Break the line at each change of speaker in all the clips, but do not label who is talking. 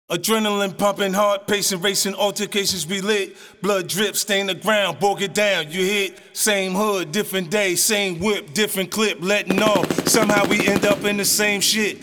Adrenaline pumping, heart pacing, racing, altercations we lit. Blood drip, stain the ground, broke it down, you hit. Same hood, different day, same whip, different clip, letting off. Somehow we end up in the same shit.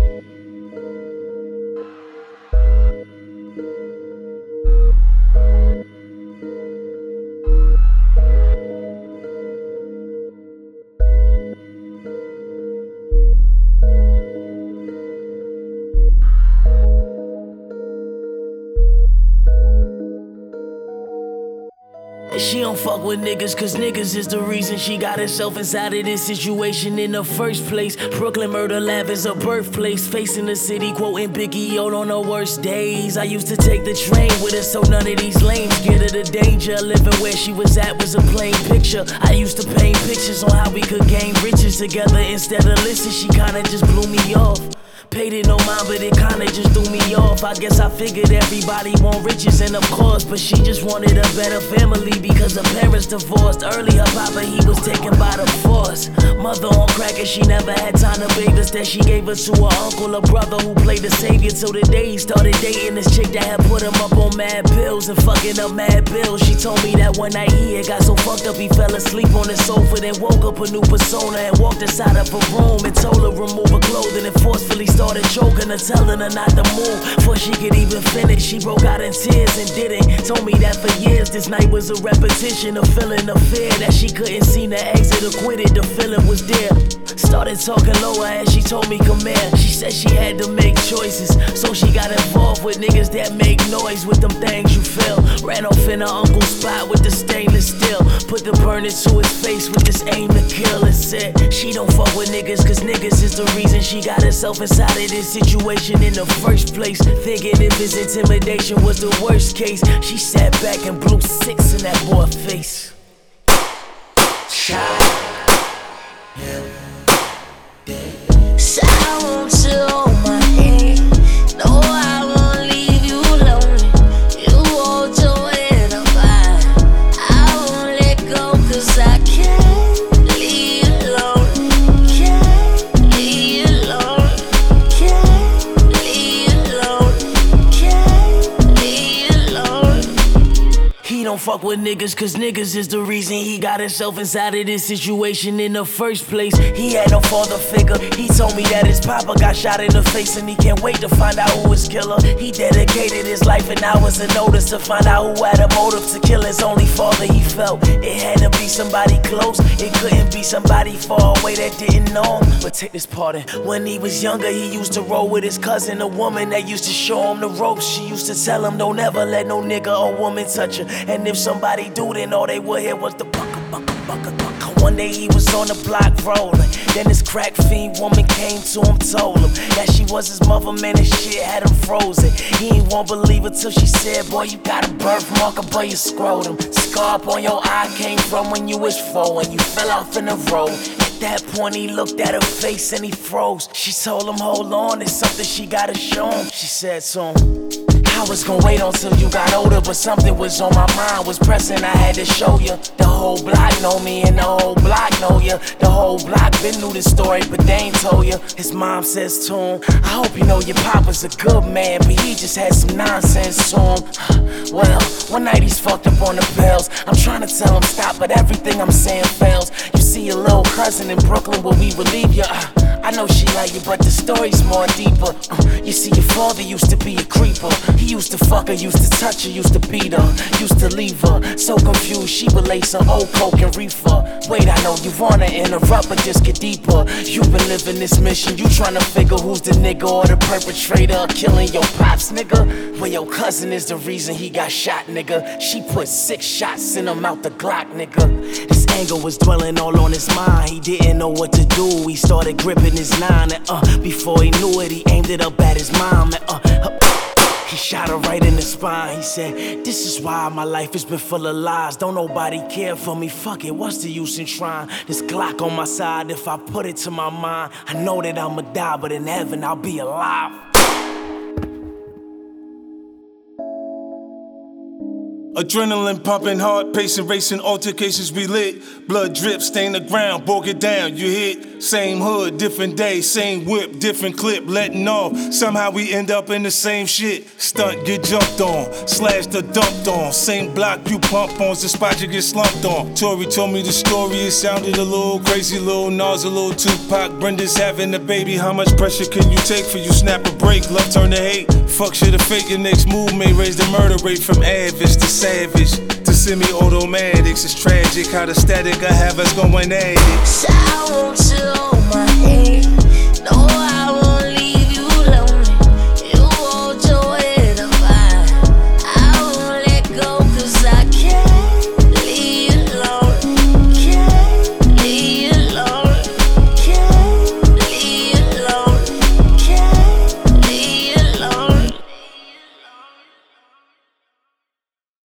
She don't fuck with niggas, cause niggas is the reason she got herself inside of this situation in the first place. Brooklyn Murder Lab is her birthplace. Facing the city, quoting Biggie all on her worst days. I used to take the train with her so none of these lames get her the danger. Living where she was at was a plain picture. I used to paint pictures on how we could gain riches together. Instead of listen, she kinda just blew me off. Paid it no mind, but it kinda just threw me off. I guess I figured everybody want riches, and of course, but she just wanted a better family because her parents divorced early. Her papa, he was taken by the force. Mother on crack and she never had time to bathe. Instead, she gave her to her uncle, a brother who played the savior. Till the day he started dating this chick that had put him up on mad pills and fucking up mad bills. She told me that one night he had got so fucked up he fell asleep on the sofa, then woke up a new persona and walked inside of her room and told her remove her clothing and forcefully started choking her, telling her not to move before she could even finish. She broke out in tears and didn't. Told me that for years this night was a repetition of feeling of fear, that she couldn't seem to exit or quit it. The feeling was there. Started talking lower as she told me come here. She said she had to make choices, so she got involved with niggas that make noise with them things you feel. Ran off in her uncle's spot with the stainless steel, put the burner to his face with this aim to kill, and said she don't fuck with niggas, cause niggas is the reason she got herself inside of this situation in the first place. Thinking if his intimidation was the worst case, she sat back and blew 6 in that boy's face. Shot.
So I want you on my hand. No, I won't leave you lonely. You hold your head up high. I won't let go, cause I can't leave you alone. Can't leave you alone. Can't leave you alone. Can't leave you alone.
He don't fuck with niggas, cause niggas is the reason he got himself inside of this situation in the first place. He had no father figure. He told me that his papa got shot in the face and he can't wait to find out who his killer. He dedicated his life and hours and notice to find out who had a motive to kill his only father. He felt it had to be somebody close. It couldn't be somebody far away that didn't know him. But take this part in. When he was younger, he used to roll with his cousin, a woman that used to show him the ropes. She used to tell him don't ever let no nigga or woman touch her. And if somebody do, then all they would hear was the bucka, bucka, bucka, bucka. One day he was on the block rolling. Then this crack fiend woman came to him, told him that she was his mother, man, and shit had him frozen. He ain't won't believe it till she said, boy, you got a birthmark above your scrotum. Scar up on your eye came from when you was 4 and you fell off in the road. At that point he looked at her face and he froze. She told him, hold on, it's something she gotta show him. She said to him, I was gonna wait until you got older, but something was on my mind, was pressing, I had to show you. The whole block know me and the whole block know you. The whole block been knew this story, but they ain't told you. His mom says to him, I hope you know your papa's a good man, but he just had some nonsense to him. Well, one night he's fucked up on the pills. I'm trying to tell him stop, but everything I'm saying fails. You see your little cousin in Brooklyn where we would leave you. I know she like you, but the story's more deeper. You see, your father used to be a creeper. He used to fuck her, used to touch her, used to beat her, used to leave her. So confused, she would lay some old coke and reefer. Wait, I know you wanna interrupt, but just get deeper. You been living this mission, you tryna figure who's the nigga or the perpetrator of killing your pops, nigga. Well, your cousin is the reason he got shot, nigga. She put 6 shots in him out the Glock, nigga. His anger was dwelling all on his mind. He didn't know what to do. He started gripping his 9 and before he knew it, he aimed it up at his mom and he shot her right in the spine. He said, this is why my life has been full of lies. Don't nobody care for me, fuck it, what's the use in trying? This Glock on my side, if I put it to my mind, I know that I'ma die, but in heaven I'll be alive.
Adrenaline pumping, heart pacing, racing, altercations we lit. Blood drip, stain the ground, broke it down, you hit. Same hood, different day, same whip, different clip, letting off. Somehow we end up in the same shit. Stunt, get jumped on, slashed or dumped on. Same block you pump on's the spot you get slumped on. Tori told me the story, it sounded a little crazy. Lil Nas, a little Tupac, Brenda's having a baby. How much pressure can you take for you snap a break? Love turn to hate, fuck shit or fake. Your next move may raise the murder rate from average to savage to semi-automatics. It's tragic how the static I have us going at it.